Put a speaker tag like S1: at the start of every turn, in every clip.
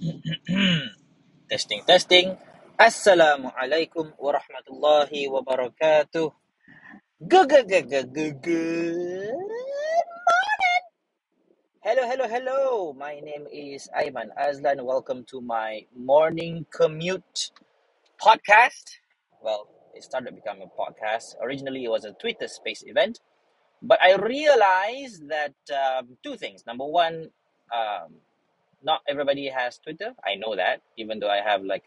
S1: Testing, testing. Assalamualaikum warahmatullahi wabarakatuh. Good. Hello, hello, hello. My name is Ayman Azlan. Welcome to my morning commute podcast. Well, it started becoming a podcast. Originally, it was a Twitter space event, but I realized that two things. Number one, um, not everybody has Twitter. I know that, even though I have like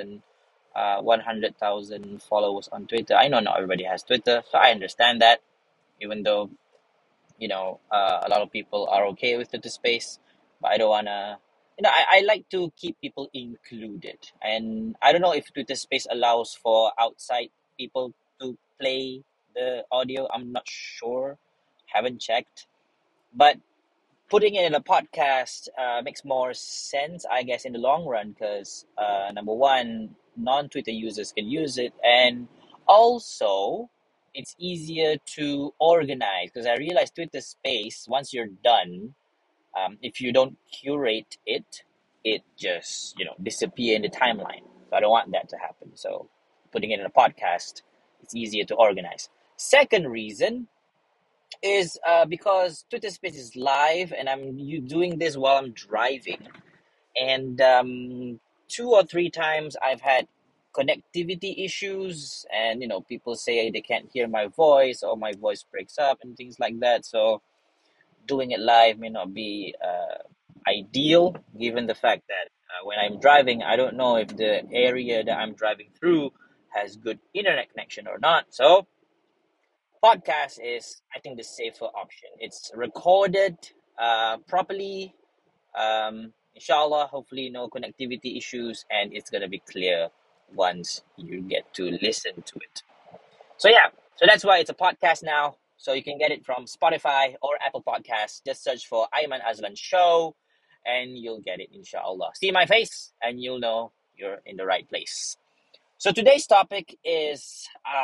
S1: 100,000 followers on Twitter. I know not everybody has Twitter, so I understand that. Even though a lot of people are okay with Twitter Space, but I don't wanna. I like to keep people included, and I don't know if Twitter Space allows for outside people to play the audio. I'm not sure, haven't checked, but putting it in a podcast makes more sense, I guess, in the long run because number one, non-Twitter users can use it, and also it's easier to organize because I realize Twitter Space once you're done, if you don't curate it, it just disappear in the timeline. So I don't want that to happen. So putting it in a podcast, it's easier to organize. Second reason is because Twitter Space is live, and I'm you doing this while I'm driving, and two or three times I've had connectivity issues, and people say they can't hear my voice or my voice breaks up and things like that. So doing it live may not be ideal, given the fact that when I'm driving, I don't know if the area that I'm driving through has good internet connection or not. So podcast is, I think, the safer option. It's recorded properly. Inshallah, hopefully no connectivity issues, and it's gonna be clear once you get to listen to it. So yeah, so that's why it's a podcast now. So you can get it from Spotify or Apple Podcasts. Just search for Ayman Azlan Show, and you'll get it, inshallah. See my face, and you'll know you're in the right place. So today's topic is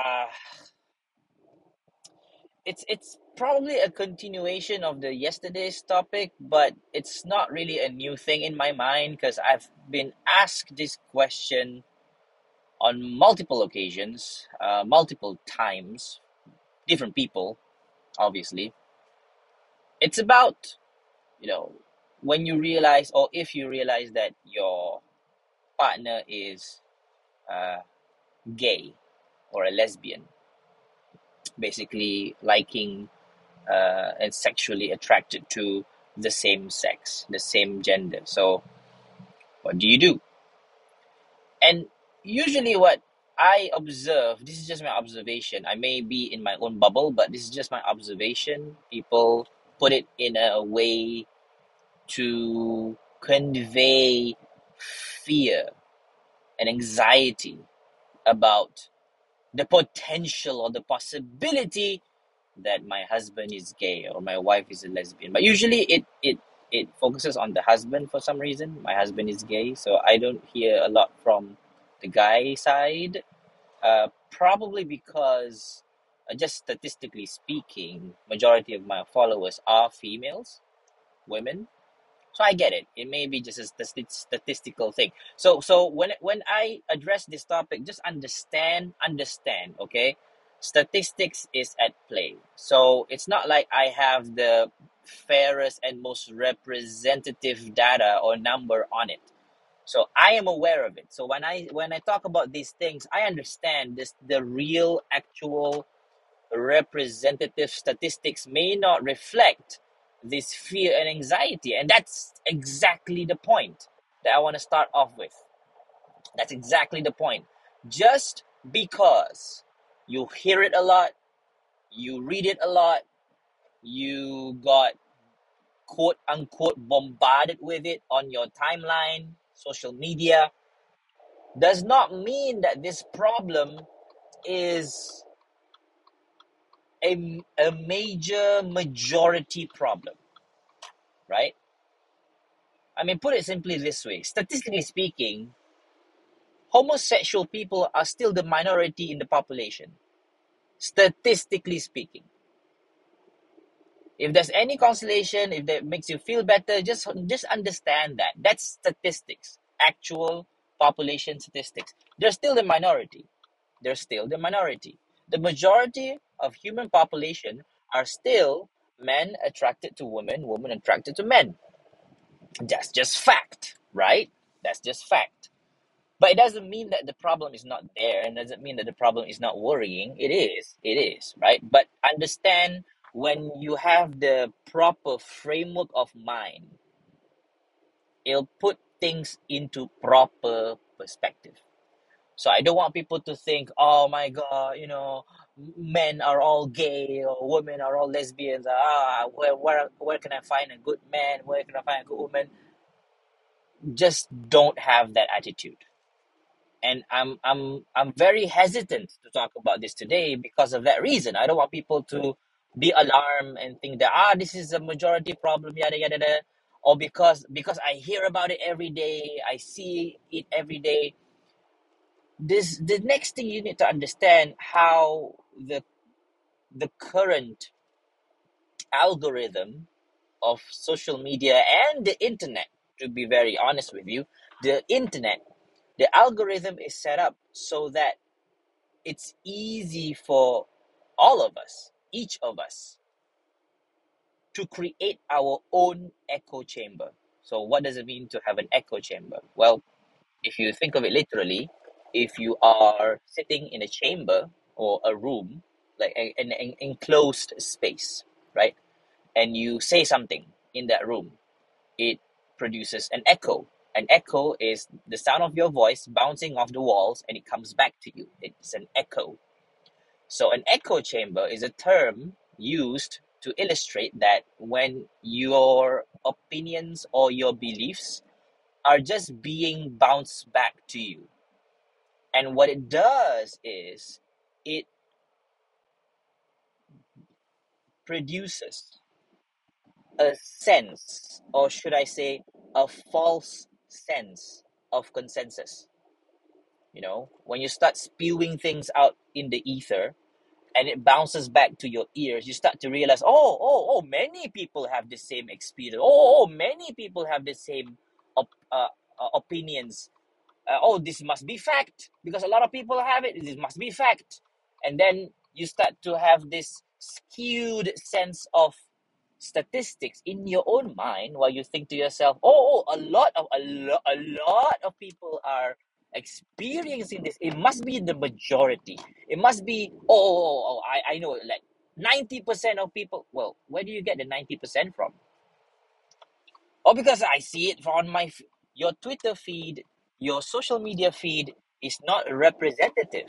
S1: it's probably a continuation of the yesterday's topic, but it's not really a new thing in my mind because I've been asked this question on multiple occasions, multiple times, different people, obviously. It's about, you know, when you realize, or if you realize that your partner is uh, gay or a lesbian, basically liking and sexually attracted to the same sex, the same gender. So, what do you do? And usually, what I observe, this is just my observation. I may be in my own bubble, but this is just my observation. People put it in a way to convey fear and anxiety about the potential or the possibility that my husband is gay or my wife is a lesbian. But usually it focuses on the husband for some reason. My husband is gay, so I don't hear a lot from the guy side. Probably because just statistically speaking, majority of my followers are females, women. So I get it. It may be just a statistical thing. So when I address this topic, just understand. Okay, statistics is at play. So it's not like I have the fairest and most representative data or number on it. So I am aware of it. So when I talk about these things, I understand this. The real, actual, representative statistics may not reflect this fear and anxiety. And that's exactly the point that I want to start off with. That's exactly the point. Just because you hear it a lot, you read it a lot, you got quote unquote bombarded with it on your timeline, social media, does not mean that this problem is a major majority problem, right? I mean, put it simply this way: statistically speaking, homosexual people are still the minority in the population. Statistically speaking, If there's any consolation, if that makes you feel better, just understand that that's statistics, actual population statistics. They're still the minority. They're still the minority. The majority of human population are still men attracted to women, women attracted to men. That's just fact, right? That's just fact. But it doesn't mean that the problem is not there, and doesn't mean that the problem is not worrying. It is, right? But understand, when you have the proper framework of mind, it'll put things into proper perspective. So I don't want people to think, oh my God, men are all gay or women are all lesbians. Where can I find a good man? Where can I find a good woman? Just don't have that attitude. And I'm very hesitant to talk about this today because of that reason. I don't want people to be alarmed and think that this is a majority problem, yada yada yada, or because I hear about it every day, I see it every day. The next thing you need to understand, how the current algorithm of social media and the internet, to be very honest with you, the internet, the algorithm is set up so that it's easy for all of us, each of us, to create our own echo chamber. So, what does it mean to have an echo chamber? Well, if you think of it literally, if you are sitting in a chamber or a room, like an enclosed space, right? And you say something in that room, it produces an echo. An echo is the sound of your voice bouncing off the walls and it comes back to you. It's an echo. So, an echo chamber is a term used to illustrate that when your opinions or your beliefs are just being bounced back to you. And what it does is it produces a sense, or should I say, a false sense of consensus. When you start spewing things out in the ether, and it bounces back to your ears, you start to realize, many people have the same experience. Many people have the same opinions. This must be fact because a lot of people have it. This must be fact. And then you start to have this skewed sense of statistics in your own mind, while you think to yourself, a lot of people are experiencing this. It must be the majority. It must be, I know, like 90% of people. Well, where do you get the 90% from? Because I see it on your Twitter feed, your social media feed is not representative.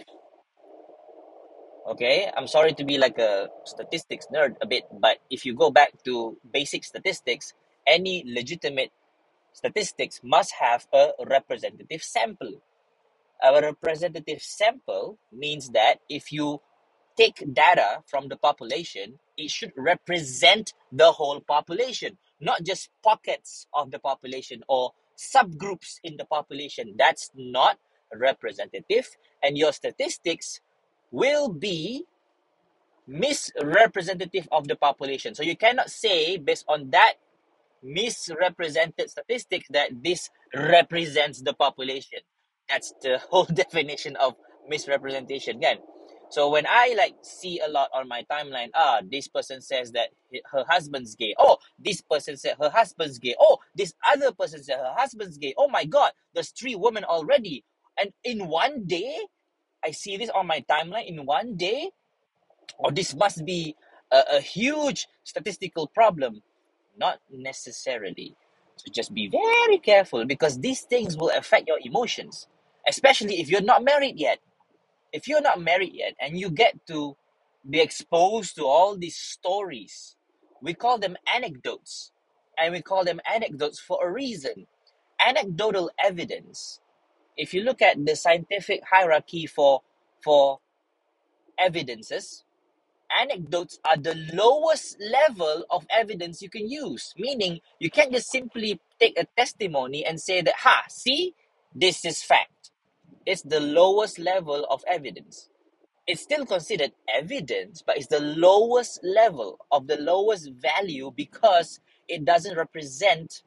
S1: Okay, I'm sorry to be like a statistics nerd a bit, but if you go back to basic statistics, any legitimate statistics must have a representative sample. A representative sample means that if you take data from the population, it should represent the whole population, not just pockets of the population or subgroups in the population. That's not representative, and your statistics will be misrepresentative of the population. So you cannot say, based on that misrepresented statistics, that this represents the population. That's the whole definition of misrepresentation again. So when I like see a lot on my timeline, this person says that her husband's gay. Oh, this person said her husband's gay. Oh, this other person said her husband's gay. Oh my God, there's 3 women already. And in one day, I see this on my timeline in one day. This must be a huge statistical problem. Not necessarily. So just be very careful, because these things will affect your emotions, especially if you're not married yet. If you're not married yet and you get to be exposed to all these stories, we call them anecdotes. And we call them anecdotes for a reason. Anecdotal evidence, if you look at the scientific hierarchy for evidences, anecdotes are the lowest level of evidence you can use. Meaning, you can't just simply take a testimony and say that, see, this is fact. It's the lowest level of evidence. it's still considered evidence, but it's the lowest level of the lowest value because it doesn't represent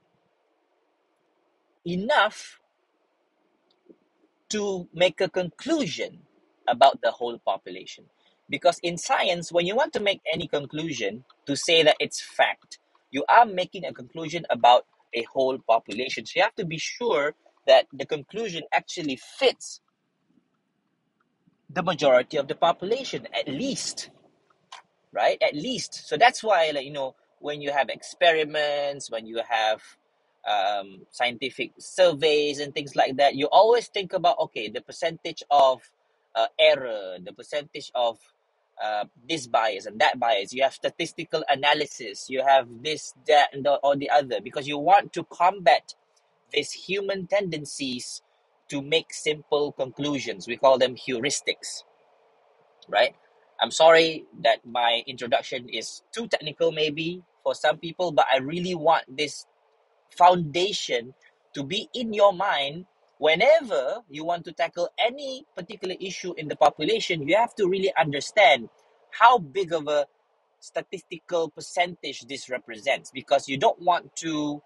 S1: enough to make a conclusion about the whole population. Because in science, when you want to make any conclusion to say that it's fact, you are making a conclusion about a whole population. So you have to be sure that the conclusion actually fits the majority of the population, at least, right? At least. So that's why, like, when you have experiments, when you have scientific surveys and things like that, you always think about, okay, the percentage of error, the percentage of this bias and that bias. You have statistical analysis, you have this, that, and or the other, because you want to combat these human tendencies to make simple conclusions. We call them heuristics, right? I'm sorry that my introduction is too technical, maybe for some people, but I really want this foundation to be in your mind whenever you want to tackle any particular issue in the population. You have to really understand how big of a statistical percentage this represents, because you don't want to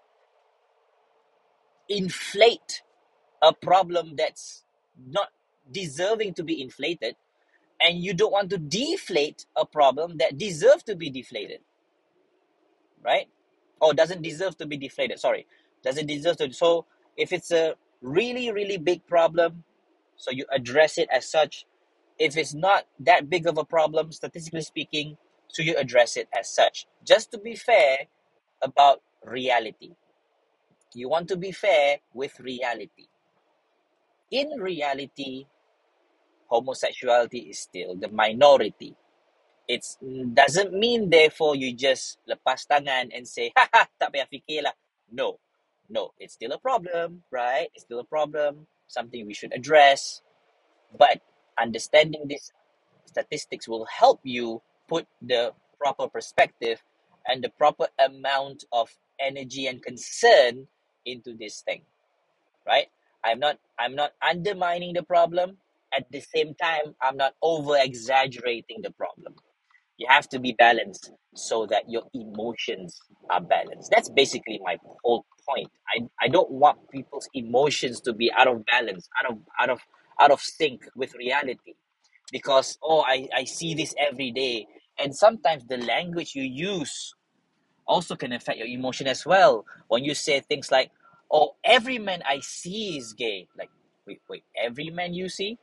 S1: inflate a problem that's not deserving to be inflated, and you don't want to deflate a problem that deserves to be deflated, right? Or doesn't deserve to be deflated. Sorry, doesn't deserve to. So if it's a really, really big problem, so you address it as such. If it's not that big of a problem, statistically speaking, so you address it as such. Just to be fair about reality. You want to be fair with reality. In reality, homosexuality is still the minority. It doesn't mean therefore you just lepas tangan and say, haha, tak payah fikir lah. No, no, it's still a problem, right? It's still a problem, something we should address. But understanding these statistics will help you put the proper perspective and the proper amount of energy and concern into this thing, right? I'm not undermining the problem. At the same time, I'm not over exaggerating the problem. You have to be balanced so that your emotions are balanced. That's basically my whole point. I don't want people's emotions to be out of balance, out of sync with reality. Because I see this every day. And sometimes the language you use also can affect your emotion as well. When you say things like, oh, every man I see is gay. Like, wait, every man you see?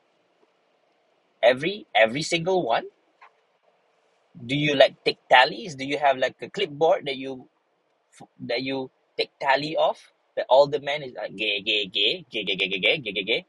S1: Every single one? Do you like take tallies? Do you have like a clipboard that you take tally of that all the men is like gay, gay, gay, gay, gay, gay, gay, gay, gay, gay, gay?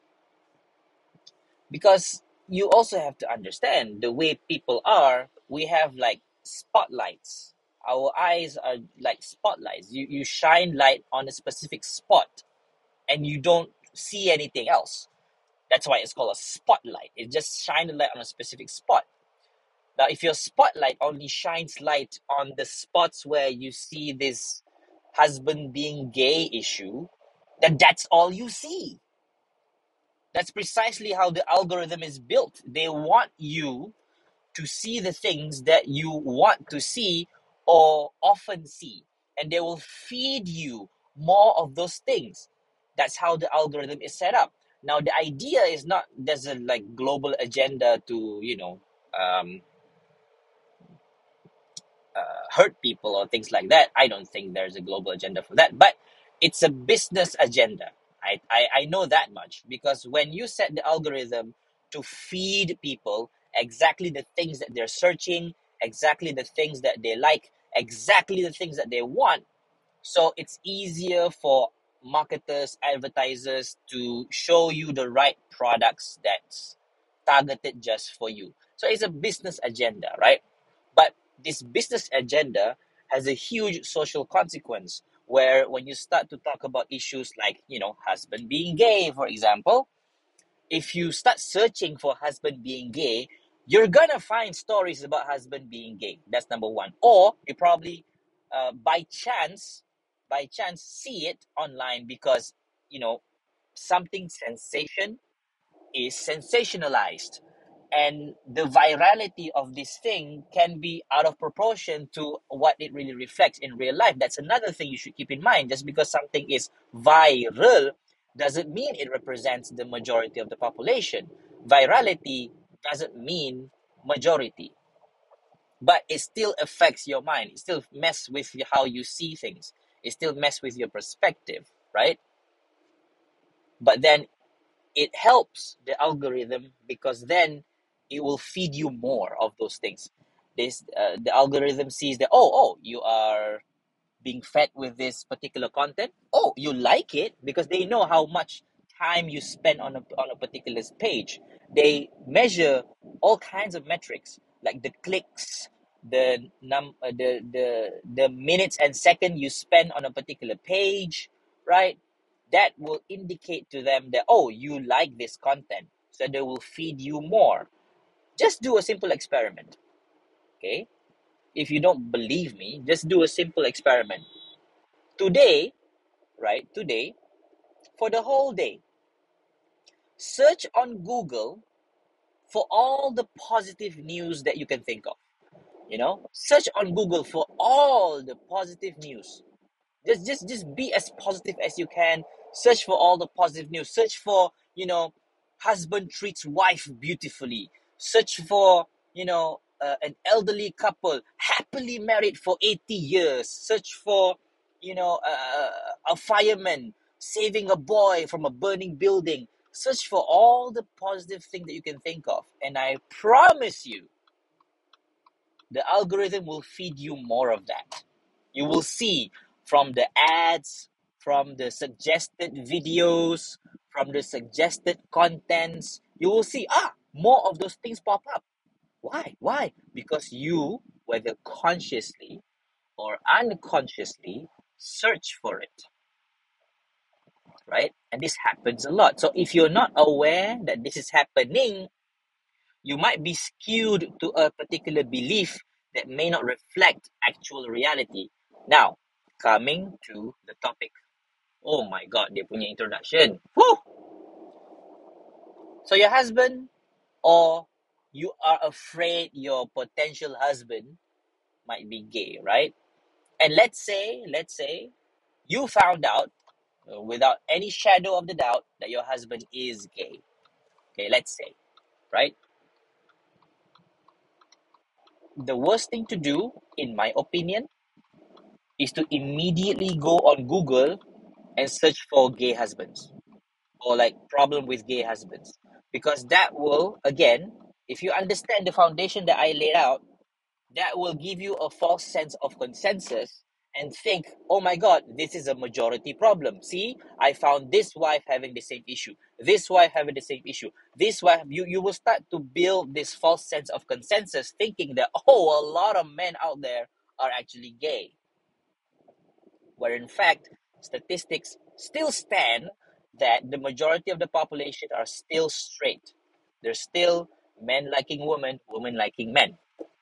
S1: Because you also have to understand the way people are. We have like spotlights. Our eyes are like spotlights. You shine light on a specific spot, and you don't see anything else. That's why it's called a spotlight. It just shines a light on a specific spot. Now, if your spotlight only shines light on the spots where you see this husband being gay issue, then that's all you see. That's precisely how the algorithm is built. They want you to see the things that you want to see or often see, and they will feed you more of those things. That's how the algorithm is set up. Now, the idea is not there's a like global agenda to um, hurt people or things like that. I don't think there's a global agenda for that, but it's a business agenda. I know that much, because when you set the algorithm to feed people exactly the things that they're searching, exactly the things that they like, exactly the things that they want, so it's easier for marketers, advertisers to show you the right products that's targeted just for you. So it's a business agenda, right? But this business agenda has a huge social consequence, where when you start to talk about issues like, husband being gay, for example, if you start searching for husband being gay, you're gonna find stories about husband being gay. That's number one. Or you probably, by chance, see it online because something sensation is sensationalized. And the virality of this thing can be out of proportion to what it really reflects in real life. That's another thing you should keep in mind. Just because something is viral doesn't mean it represents the majority of the population. Virality doesn't mean majority, but it still affects your mind. It still mess with how you see things. It still mess with your perspective, right? But then it helps the algorithm because then it will feed you more of those things. The algorithm sees that, you are being fed with this particular content. Oh, you like it because they know how much time you spend on a particular page. They measure all kinds of metrics like the clicks, the minutes and second you spend on a particular page, right? That will indicate to them that, oh, you like this content, so they will feed you more. Just do a simple experiment, okay? If you don't believe me, just do a simple experiment today, right? Today, for the whole day, search on Google for all the positive news that you can think of. Search on Google for all the positive news. Just be as positive as you can. Search for all the positive news. Search for, husband treats wife beautifully. Search for, an elderly couple happily married for 80 years. Search for, a fireman saving a boy from a burning building. Search for all the positive thing that you can think of, and I promise you the algorithm will feed you more of that. You will see from the ads, from the suggested videos, from the suggested contents, you will see, more of those things pop up. Why? Why? Because you, whether consciously or unconsciously, search for it, right? And this happens a lot. So if you're not aware that this is happening, you might be skewed to a particular belief that may not reflect actual reality. Now, coming to the topic. Oh my god, dia punya introduction. Woo! So your husband, or you are afraid your potential husband might be gay, right? And let's say you found out without any shadow of the doubt that your husband is gay. Okay, let's say, right? The worst thing to do, in my opinion, is to immediately go on Google and search for gay husbands or like problem with gay husbands. Because that will, again, if you understand the foundation that I laid out, that will give you a false sense of consensus and think, oh my God, this is a majority problem. See, I found this wife having the same issue, this wife having the same issue, this wife, you will start to build this false sense of consensus thinking that, oh, a lot of men out there are actually gay, where in fact statistics still stand that the majority of the population are still straight. They're still men liking women, women liking men,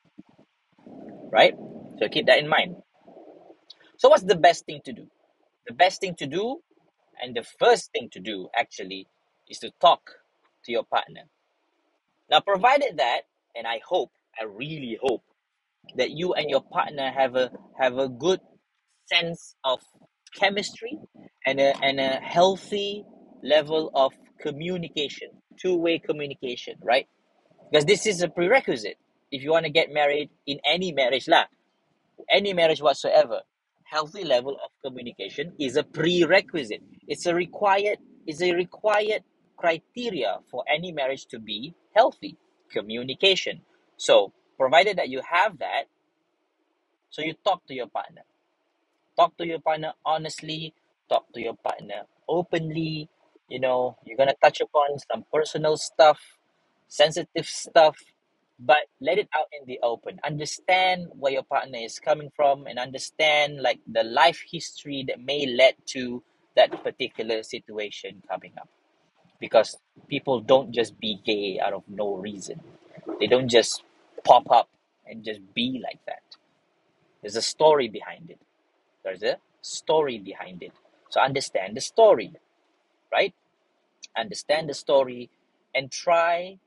S1: right? So keep that in mind. So what's the best thing to do? The best thing to do, and the first thing to do actually, is to talk to your partner. Now, provided that, and I really hope that you and your partner have a good sense of chemistry and a healthy level of communication, two-way communication, right? Because this is a prerequisite if you want to get married in any marriage lah, any marriage whatsoever. Healthy level of communication is a prerequisite. It's a required criteria for any marriage to be healthy. Communication. So, provided that you have that, so you talk to your partner. Talk to your partner honestly, talk to your partner openly. You're going to touch upon some personal stuff, sensitive stuff, but let it out in the open. Understand where your partner is coming from and understand like the life history that may lead to that particular situation coming up. Because people don't just be gay out of no reason. They don't just pop up and just be like that. There's a story behind it. There's a story behind it. So understand the story, right? Understand the story and try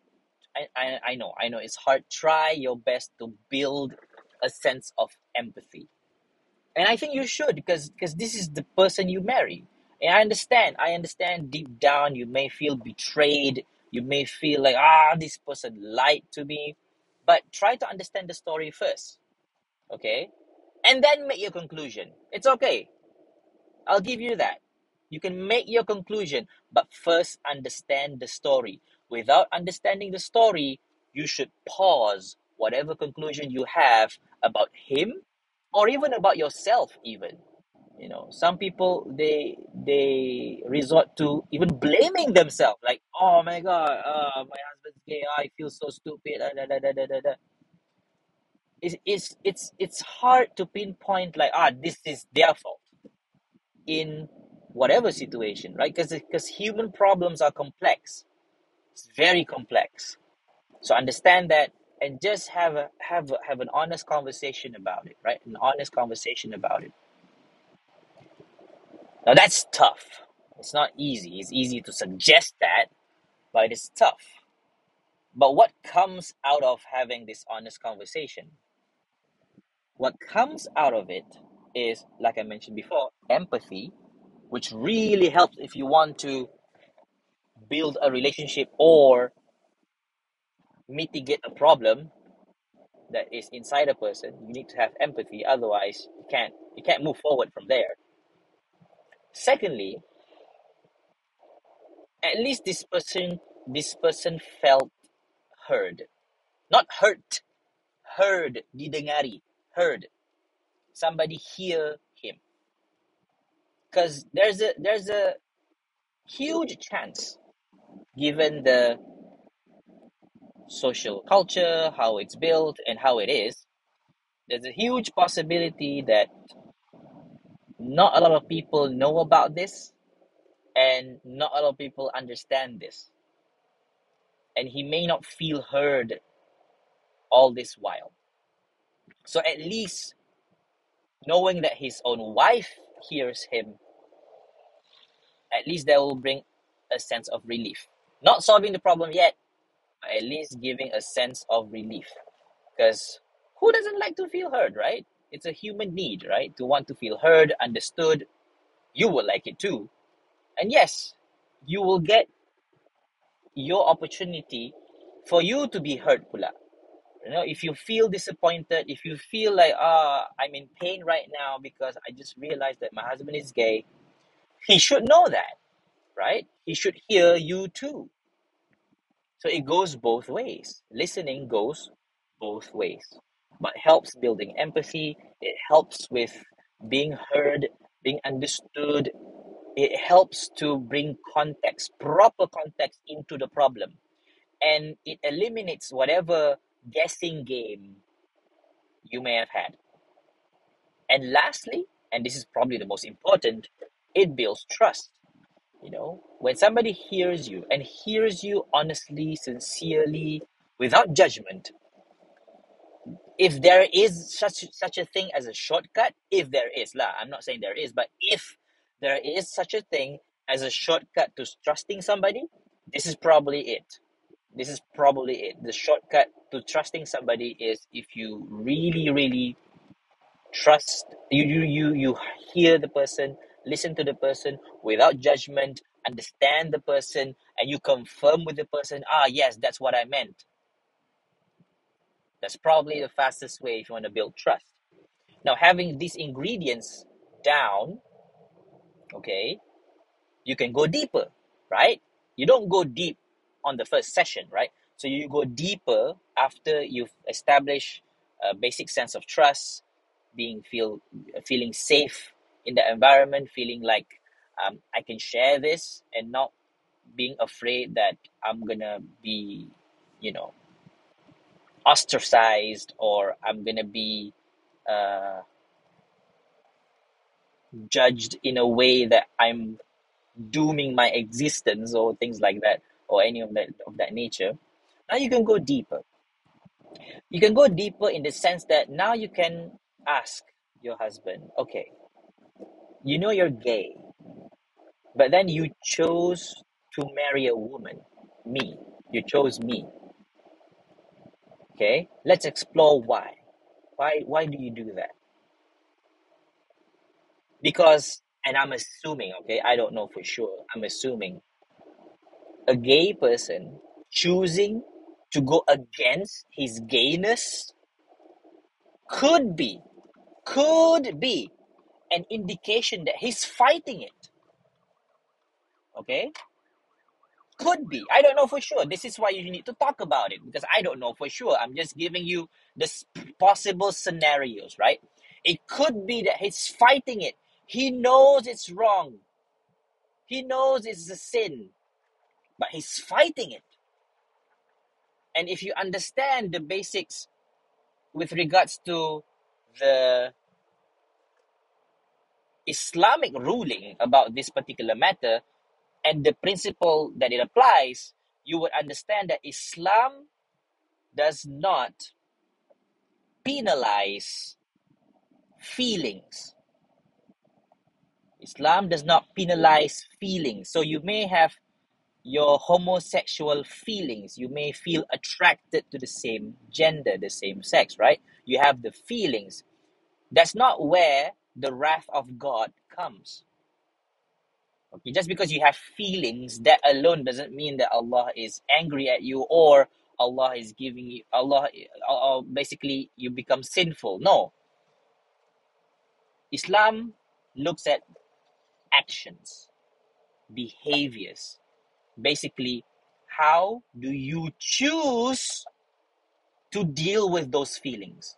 S1: I know it's hard. Try your best to build a sense of empathy, and I think you should, because this is the person you marry. And I understand deep down you may feel betrayed, you may feel like, this person lied to me, but try to understand the story first, okay, and then make your conclusion. It's okay, I'll give you that. You can make your conclusion, but first understand the story. Without understanding the story, you should pause whatever conclusion you have about him, or even about yourself even. Some people, they resort to even blaming themselves, like, oh my god, my husband's gay, I feel so stupid, da, da, da, da, da, da. It's hard to pinpoint, like, this is their fault in whatever situation, right? Because human problems are complex. It's very complex. So understand that, and just have an honest conversation about it, right? An honest conversation about it. Now that's tough. It's not easy. It's easy to suggest that, but it's tough. But what comes out of having this honest conversation? What comes out of it is, like I mentioned before, empathy, which really helps if you want to build a relationship or mitigate a problem that is inside a person. You need to have empathy, otherwise you can't move forward from there. Secondly, at least this person felt heard. Not hurt, heard, didengari, heard. Somebody hear him. Because there's a huge chance, given the social culture, how it's built and how it is, there's a huge possibility that not a lot of people know about this, and not a lot of people understand this, and he may not feel heard all this while. So at least knowing that his own wife hears him, at least that will bring a sense of relief. Not solving the problem yet, but at least giving a sense of relief. Because who doesn't like to feel heard, right? It's a human need, right? To want to feel heard, understood. You will like it too. And yes, you will get your opportunity for you to be heard pula. If you feel disappointed, if you feel like, I'm in pain right now because I just realized that my husband is gay, he should know that, right? He should hear you too. So it goes both ways. Listening goes both ways, but helps building empathy. It helps with being heard, being understood. It helps to bring context, proper context into the problem. And it eliminates whatever guessing game you may have had. And lastly, and this is probably the most important, it builds trust. When somebody hears you and hears you honestly, sincerely, without judgment, if there is such a thing as a shortcut, if there is lah, I'm not saying there is, but if there is such a thing as a shortcut to trusting somebody, this is probably it. This is probably it. The shortcut to trusting somebody is if you really, really trust, you hear the person, listen to the person without judgment, understand the person, and you confirm with the person, yes, that's what I meant. That's probably the fastest way if you want to build trust. Now, having these ingredients down, okay, you can go deeper, right? You don't go deep on the first session, right? So you go deeper after you've established a basic sense of trust, feeling safe in the environment, feeling like, I can share this, and not being afraid that I'm gonna be, you know, ostracized, or I'm gonna be uh, judged in a way that I'm dooming my existence, or things like that, or any of that nature. Now you can go deeper. You can go deeper in the sense that now you can ask your husband, okay, you're gay, but then you chose to marry a woman, me. You chose me. Okay, let's explore why. Why do you do that? Because, and I'm assuming, okay, I don't know for sure. I'm assuming a gay person choosing to go against his gayness could be, could be an indication that he's fighting it. Okay? Could be. I don't know for sure. This is why you need to talk about it because I don't know for sure. I'm just giving you the possible scenarios, right? It could be that he's fighting it. He knows it's wrong. He knows it's a sin, but he's fighting it. And if you understand the basics with regards to the Islamic ruling about this particular matter and the principle that it applies, you would understand that Islam does not penalize feelings. Islam does not penalize feelings. So you may have your homosexual feelings. You may feel attracted to the same gender, the same sex, right? You have the feelings. That's not where the wrath of God comes. Okay, just because you have feelings, that alone doesn't mean that Allah is angry at you or Allah is giving you or basically you become sinful. No, Islam looks at actions, behaviors. Basically, how do you choose to deal with those feelings?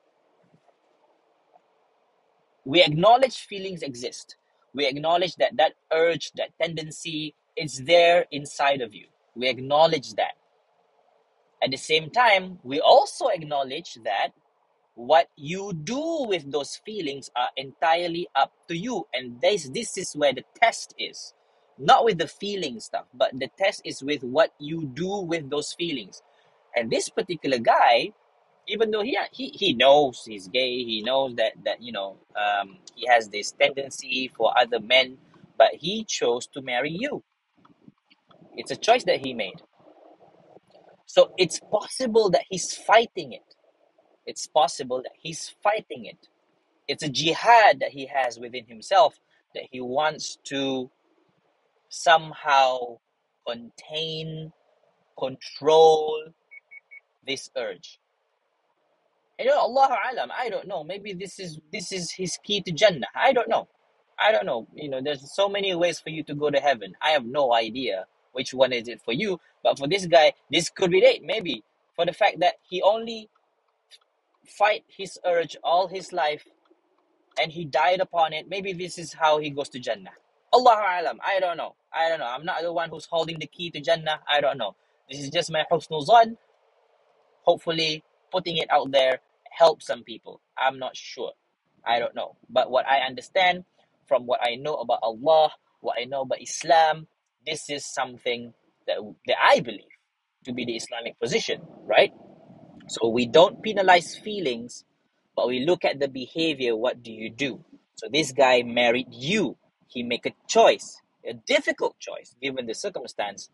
S1: We acknowledge feelings exist. We acknowledge that that urge, that tendency, is there inside of you. We acknowledge that. At the same time, we also acknowledge that what you do with those feelings are entirely up to you. And this is where the test is. Not with the feeling stuff, but the test is with what you do with those feelings. And this particular guy, even though he knows he's gay, he knows that he has this tendency for other men, but he chose to marry you. It's a choice that he made. So it's possible that he's fighting it. It's possible that he's fighting it. It's a jihad that he has within himself that he wants to somehow contain, control this urge. And Allah alam, I don't know. Maybe this is his key to Jannah. I don't know. I don't know. There's so many ways for you to go to heaven. I have no idea which one is it for you. But for this guy, this could be it. Maybe for the fact that he only fight his urge all his life and he died upon it. Maybe this is how he goes to Jannah. Allah alam. I don't know. I don't know. I'm not the one who's holding the key to Jannah. I don't know. This is just my husnul zan. Hopefully, putting it out there helps some people. I'm not sure. I don't know. But what I understand from what I know about Allah, what I know about Islam, this is something that I believe to be the Islamic position, right? So we don't penalize feelings, but we look at the behavior. What do you do? So this guy married you. He make a choice, a difficult choice given the circumstance.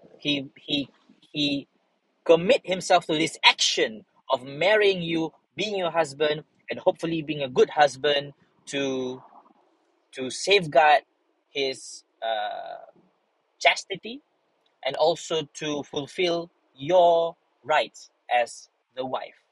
S1: He commit himself to this action of marrying you, being your husband, and hopefully being a good husband to safeguard his chastity and also to fulfill your rights as the wife.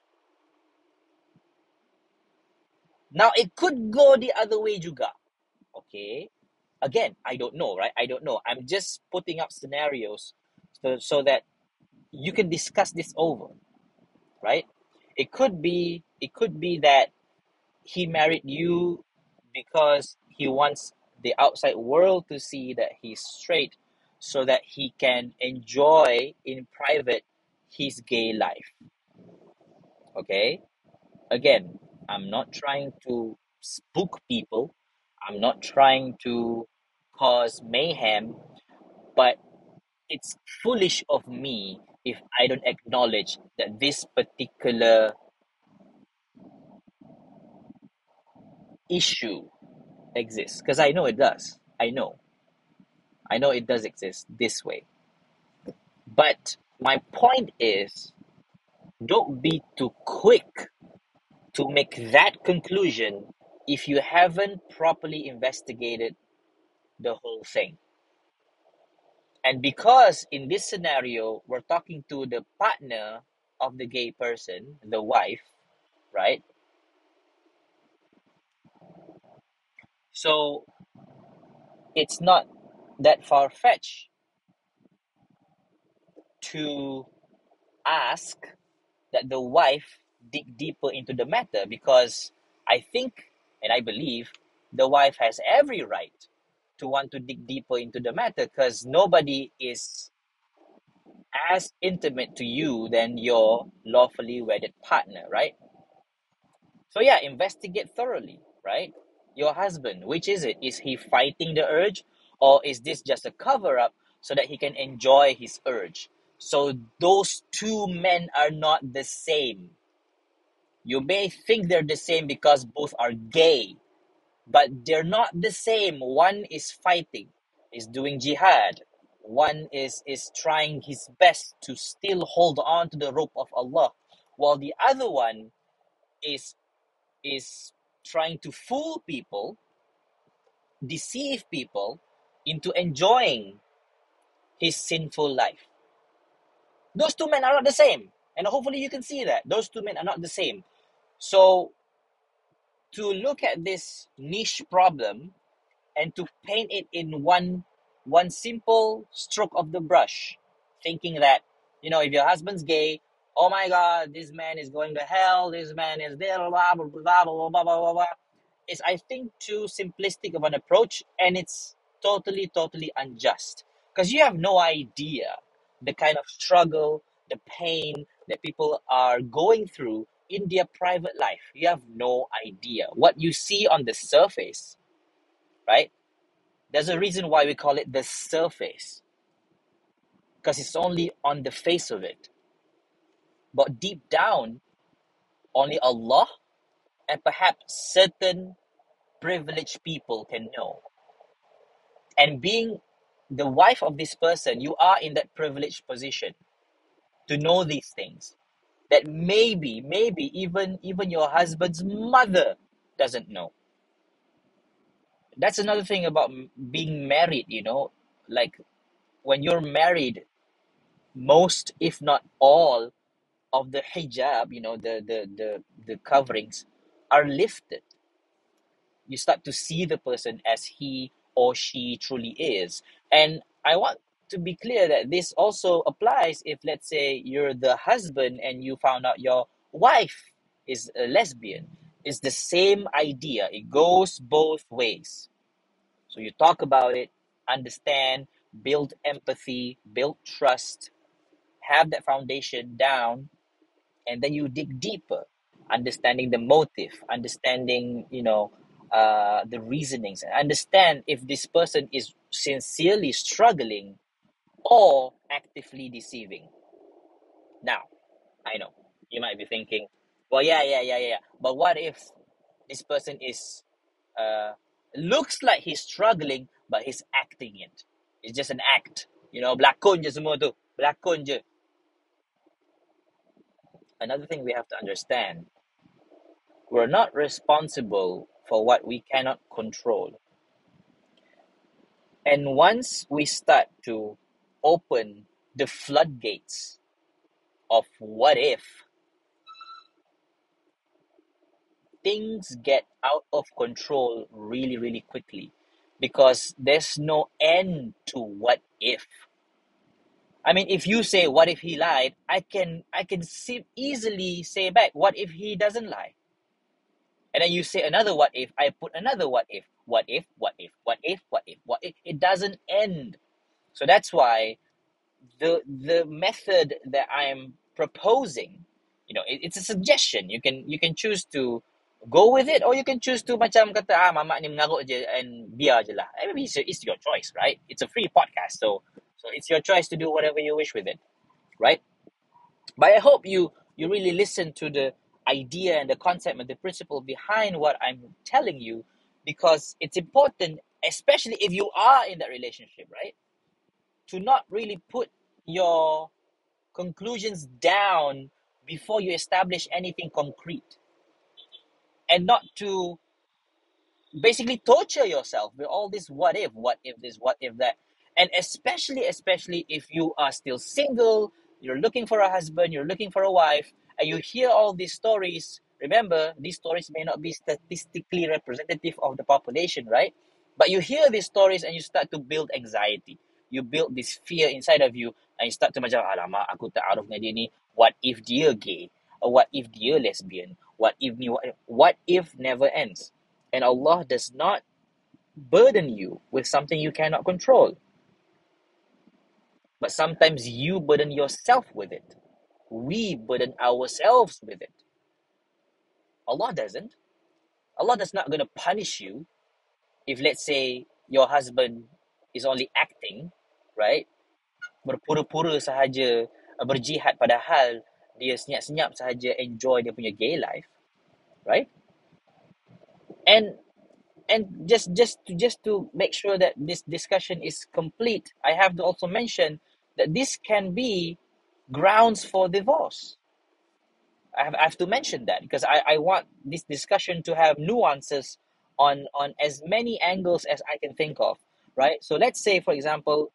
S1: Now it could go the other way juga. Okay. Again, I don't know, right? I don't know. I'm just putting up scenarios so that you can discuss this over, right? It could be that he married you because he wants the outside world to see that he's straight so that he can enjoy in private his gay life. Okay? Again, I'm not trying to spook people. I'm not trying to cause mayhem, but it's foolish of me if I don't acknowledge that this particular issue exists. Because I know it does. I know it does exist this way. But my point is, don't be too quick to make that conclusion if you haven't properly investigated the whole thing. And because in this scenario, we're talking to the partner of the gay person, the wife, right? So it's not that far fetched to ask that the wife dig deeper into the matter, because I think and I believe the wife has every right to want to dig deeper into the matter, because nobody is as intimate to you than your lawfully wedded partner, right? So yeah, investigate thoroughly, right? Your husband, which is it? Is he fighting the urge, or is this just a cover up so that he can enjoy his urge? So those two men are not the same. You may think they're the same because both are gay, but they're not the same. One is fighting, is doing jihad. One is trying his best to still hold on to the rope of Allah, while the other one is is trying to fool people, deceive people into enjoying his sinful life. Those two men are not the same. And hopefully you can see that. Those two men are not the same. So to look at this niche problem and to paint it in one simple stroke of the brush, thinking that, if your husband's gay, oh my god, this man is going to hell, this man is there, blah blah blah blah blah blah blah blah, is, I think, too simplistic of an approach, and it's totally unjust, because you have no idea the kind of struggle, the pain that people are going through in their private life. You have no idea what you see on the surface, right? There's a reason why we call it the surface, because it's only on the face of it. But deep down, only Allah and perhaps certain privileged people can know. And being the wife of this person, you are in that privileged position to know these things that maybe even your husband's mother doesn't know. That's another thing about being married, like when you're married, most, if not all, of the hijab, the coverings are lifted. You start to see the person as he or she truly is. And I want to be clear that this also applies if, let's say, you're the husband and you found out your wife is a lesbian. It's the same idea. It goes both ways. So you talk about it, understand, build empathy, build trust, have that foundation down, and then you dig deeper, understanding the motive, understanding, the reasonings, and understand if this person is sincerely struggling or actively deceiving. Now, I know you might be thinking, well, yeah, but what if this person is, uh, looks like he's struggling, but he's acting it? It's just an act. Berlakon je semua tu. Berlakon je. Another thing we have to understand, we're not responsible for what we cannot control. And once we start to open the floodgates of what if, things get out of control really quickly, because there's no end to what if. I mean, if you say what if he lied, I can easily say back, what if he doesn't lie? And then you say another what if, I put another what if, what if, what if, what if, what if, what if. It doesn't end. So that's why the method that I'm proposing, it's a suggestion. You can choose to go with it, or you can choose to macam kata, mama ni mengarut je and biar je lah. I mean, it's your choice, right? It's a free podcast, so it's your choice to do whatever you wish with it, right? But I hope you really listen to the idea and the concept and the principle behind what I'm telling you, because it's important, especially if you are in that relationship, right? To not really put your conclusions down before you establish anything concrete, and not to basically torture yourself with all this what if this, what if that. And especially if you are still single, you're looking for a husband, you're looking for a wife, and you hear all these stories. Remember, these stories may not be statistically representative of the population, right? But you hear these stories and you start to build anxiety. You build this fear inside of you, and you start to macam, alamak, aku ta'aruf dengan dia ni, what if dia gay, or what if dia lesbian, what if ni, what if never ends. And Allah does not burden you with something you cannot control. But sometimes you burden yourself with it. We burden ourselves with it. Allah doesn't. Allah is not going to punish you if, let's say, your husband is only acting, right? Berpura-pura sahaja, berjihad padahal dia senyap-senyap sahaja enjoy dia punya gay life, right? And just to make sure that this discussion is complete, I have to also mention that this can be grounds for divorce. I have to mention that because I want this discussion to have nuances on as many angles as I can think of, right? So let's say, for example,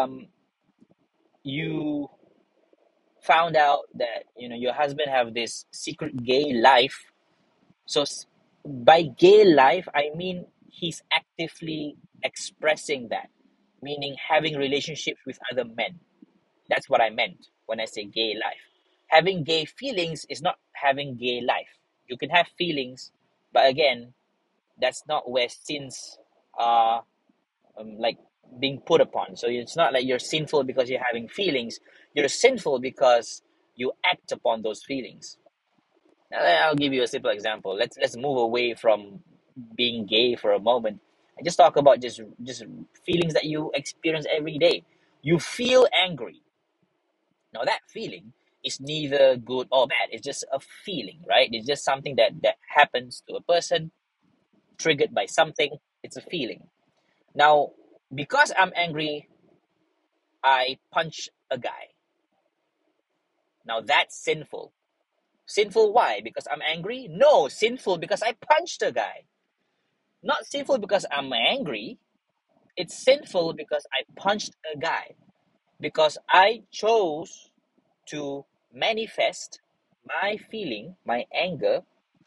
S1: you found out that your husband have this secret gay life. So by gay life, I mean he's actively expressing that, meaning having relationships with other men. That's what I meant when I say gay life. Having gay feelings is not having gay life. You can have feelings, but again, that's not where sins are like being put upon. So it's not like you're sinful because you're having feelings. You're sinful because you act upon those feelings. Now, I'll give you a simple example. Let's move away from being gay for a moment and just talk about just feelings that you experience every day. You feel angry. Now that feeling is neither good or bad. It's just a feeling, right? It's just something that happens to a person, triggered by something. It's a feeling. Now, because I'm angry, I punch a guy. Now that's sinful. Sinful why? Because I'm angry? No, sinful because I punched a guy. Not sinful because I'm angry. It's sinful because I punched a guy. Because I chose to manifest my feeling, my anger,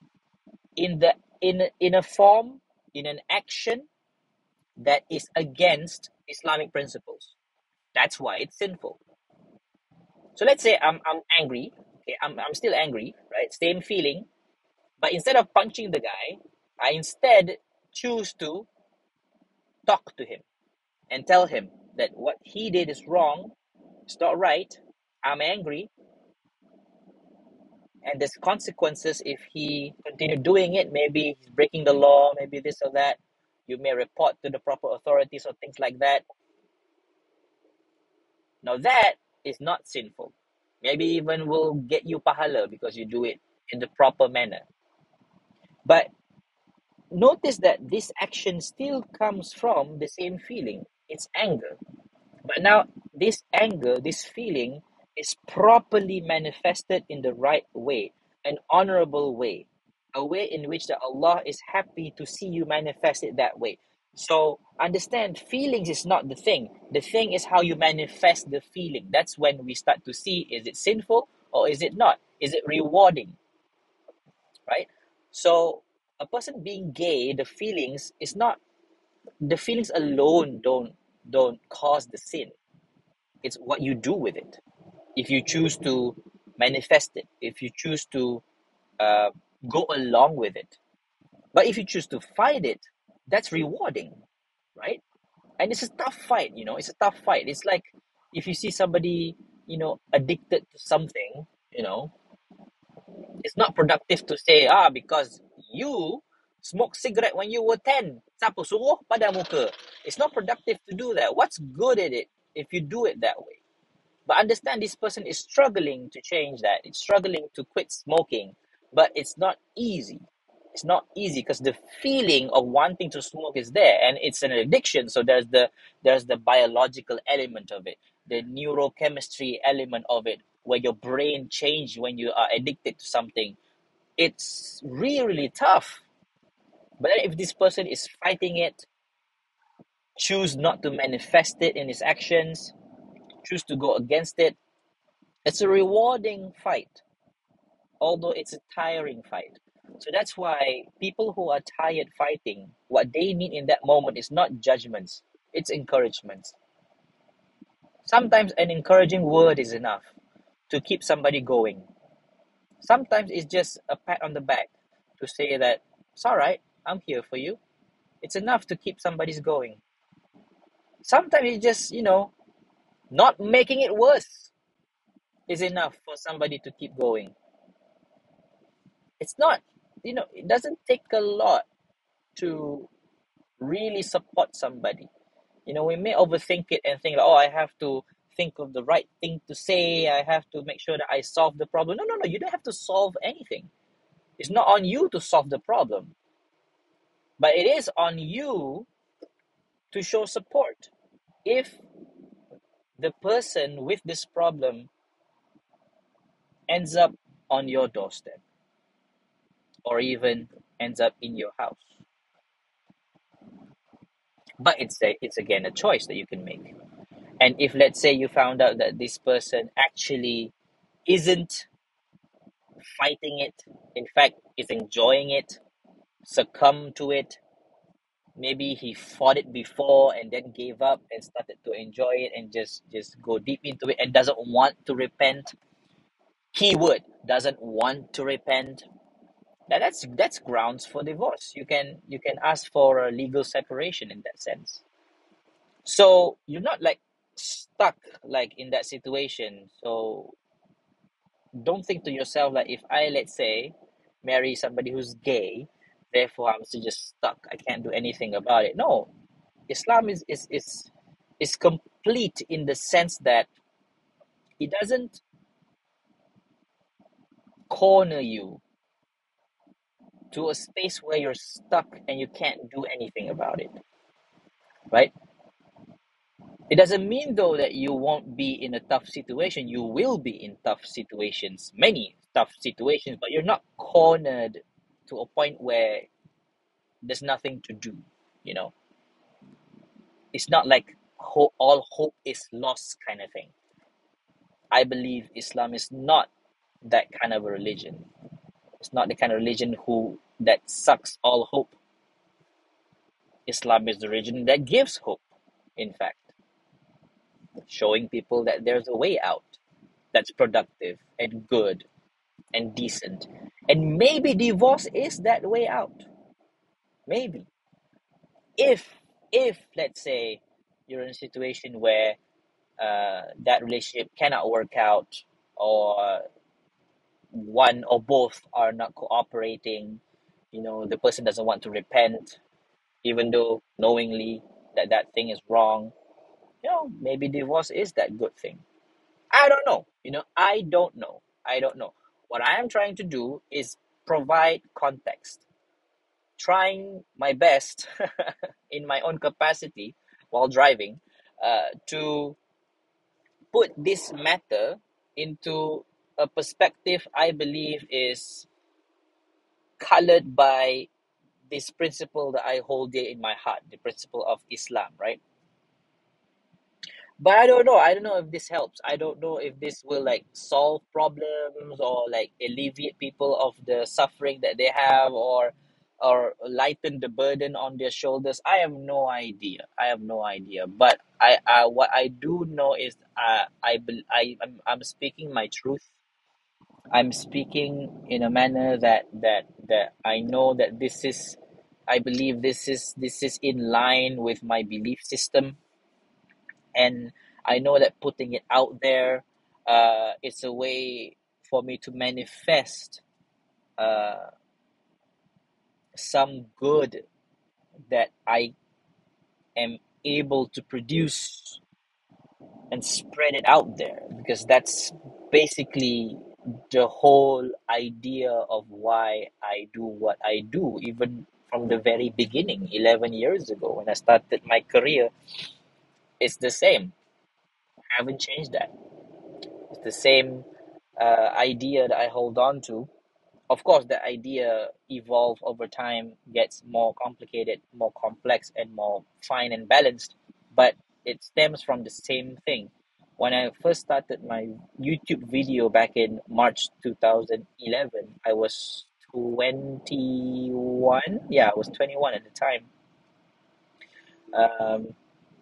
S1: in a form, in an action that is against Islamic principles. That's why it's sinful. So let's say I'm angry. Okay, I'm still angry, right? Same feeling, but instead of punching the guy, I instead choose to talk to him and tell him that what he did is wrong, it's not right. I'm angry, and there's consequences if he continue doing it. Maybe he's breaking the law, maybe this or that. You may report to the proper authorities or things like that. Now that is not sinful. Maybe even will get you pahala because you do it in the proper manner. But notice that this action still comes from the same feeling. It's anger. But now this anger, this feeling is properly manifested in the right way, an honorable way, a way in which that Allah is happy to see you manifest it that way. So understand, feelings is not the thing. The thing is how you manifest the feeling. That's when we start to see, is it sinful or is it not? Is it rewarding? Right? So a person being gay, the feelings is not, the feelings alone don't cause the sin. It's what you do with it. If you choose to manifest it, if you choose to uh, go along with it. But if you choose to fight it, that's rewarding, right? And it's a tough fight, it's a tough fight. It's like if you see somebody, addicted to something, it's not productive to say, because you smoked cigarette when you were 10. Siapa suruh pada muka? It's not productive to do that. What's good at it if you do it that way? But understand this person is struggling to change that. It's struggling to quit smoking, but it's not easy. It's not easy because the feeling of wanting to smoke is there, and it's an addiction. So there's the biological element of it, the neurochemistry element of it, where your brain change when you are addicted to something, it's really, really tough. But then if this person is fighting it, choose not to manifest it in his actions, choose to go against it, it's a rewarding fight, although it's a tiring fight. So that's why people who are tired fighting, what they need in that moment is not judgments, it's encouragements. Sometimes an encouraging word is enough to keep somebody going. Sometimes it's just a pat on the back to say that it's all right, I'm here for you. It's enough to keep somebody's going. Sometimes it's just, not making it worse is enough for somebody to keep going. It's not, it doesn't take a lot to really support somebody. We may overthink it and think, like, oh, I have to think of the right thing to say. I have to make sure that I solve the problem. No, no, no. You don't have to solve anything. It's not on you to solve the problem, but it is on you to show support. If the person with this problem ends up on your doorstep or even ends up in your house, but it's again a choice that you can make. And if, let's say, you found out that this person actually isn't fighting it, in fact is enjoying it, succumb to it, maybe he fought it before and then gave up and started to enjoy it and just go deep into it and doesn't want to repent, keyword doesn't want to repent, that's grounds for divorce. You can ask for a legal separation in that sense. So you're not like stuck like in that situation. So don't think to yourself like, if I, let's say, marry somebody who's gay, therefore I'm still just stuck, I can't do anything about it. No, Islam is complete in the sense that it doesn't corner you to a space where you're stuck and you can't do anything about it, right? It doesn't mean though that you won't be in a tough situation. You will be in tough situations, many tough situations, but you're not cornered to a point where there's nothing to do. You know, it's not like all hope is lost kind of thing. I believe Islam is not that kind of a religion. It's not the kind of religion who that sucks all hope. Islam is the religion that gives hope, in fact, showing people that there's a way out that's productive and good and decent. And maybe divorce is that way out. Maybe. If let's say you're in a situation where that relationship cannot work out, or one or both are not cooperating, the person doesn't want to repent, even though knowingly that thing is wrong, maybe divorce is that good thing. I don't know. I don't know. What I am trying to do is provide context, trying my best in my own capacity while driving, to put this matter into a perspective I believe is colored by this principle that I hold dear in my heart, the principle of Islam, right? But I don't know. I don't know if this helps. I don't know if this will like solve problems or like alleviate people of the suffering that they have, or lighten the burden on their shoulders. I have no idea. I have no idea. But I what I do know is, I'm speaking my truth. I'm speaking in a manner that I know that this is, I believe this is in line with my belief system, and I know that putting it out there, it's a way for me to manifest uh, some good that I am able to produce and spread it out there, because that's basically the whole idea of why I do what I do, even from the very beginning, 11 years ago when I started my career. It's the same. I haven't changed that. with the same idea that I hold on to. Of course, the idea evolves over time, gets more complicated, more complex, and more fine and balanced, but it stems from the same thing. When I first started my YouTube video back in March 2011, I was 21. Yeah, I was 21 at the time. Um,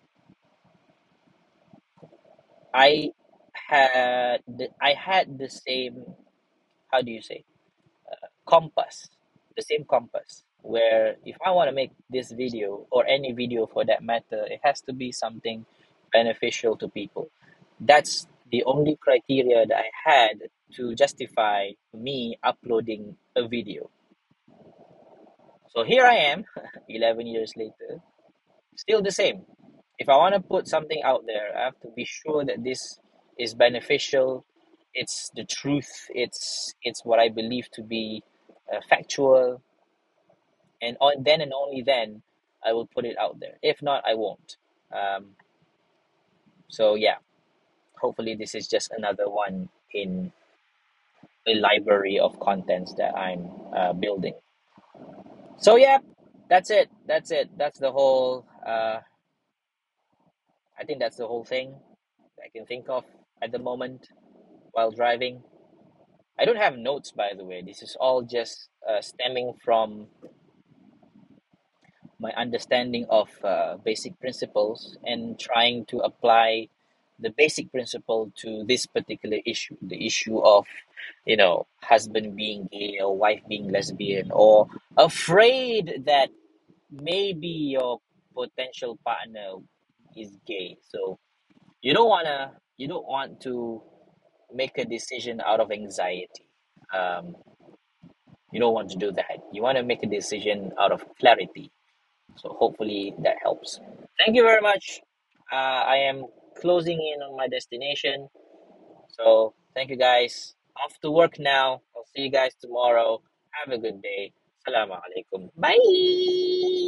S1: I I had the same, how do you say, compass, the same compass, where if I want to make this video or any video for that matter, it has to be something beneficial to people. That's the only criteria that I had to justify me uploading a video. So here I am, 11 years later, still the same. If I want to put something out there, I have to be sure that this is beneficial. It's the truth. It's what I believe to be factual, and then and only then I will put it out there. If not, I won't. Um, so yeah, hopefully this is just another one in a library of contents that I'm building. So yeah, that's it. That's it. That's the whole. I think that's the whole thing I can think of at the moment while driving. I don't have notes, by the way. This is all just stemming from my understanding of basic principles and trying to apply the basic principle to this particular issue, the issue of, husband being gay or wife being lesbian, or afraid that maybe your potential partner is gay. So you don't want to make a decision out of anxiety. Um, you don't want to do that. You want to make a decision out of clarity. So hopefully that helps. Thank you very much. I am closing in on my destination. So thank you guys. Off to work now. I'll see you guys tomorrow. Have a good day. Assalamu alaikum. Bye.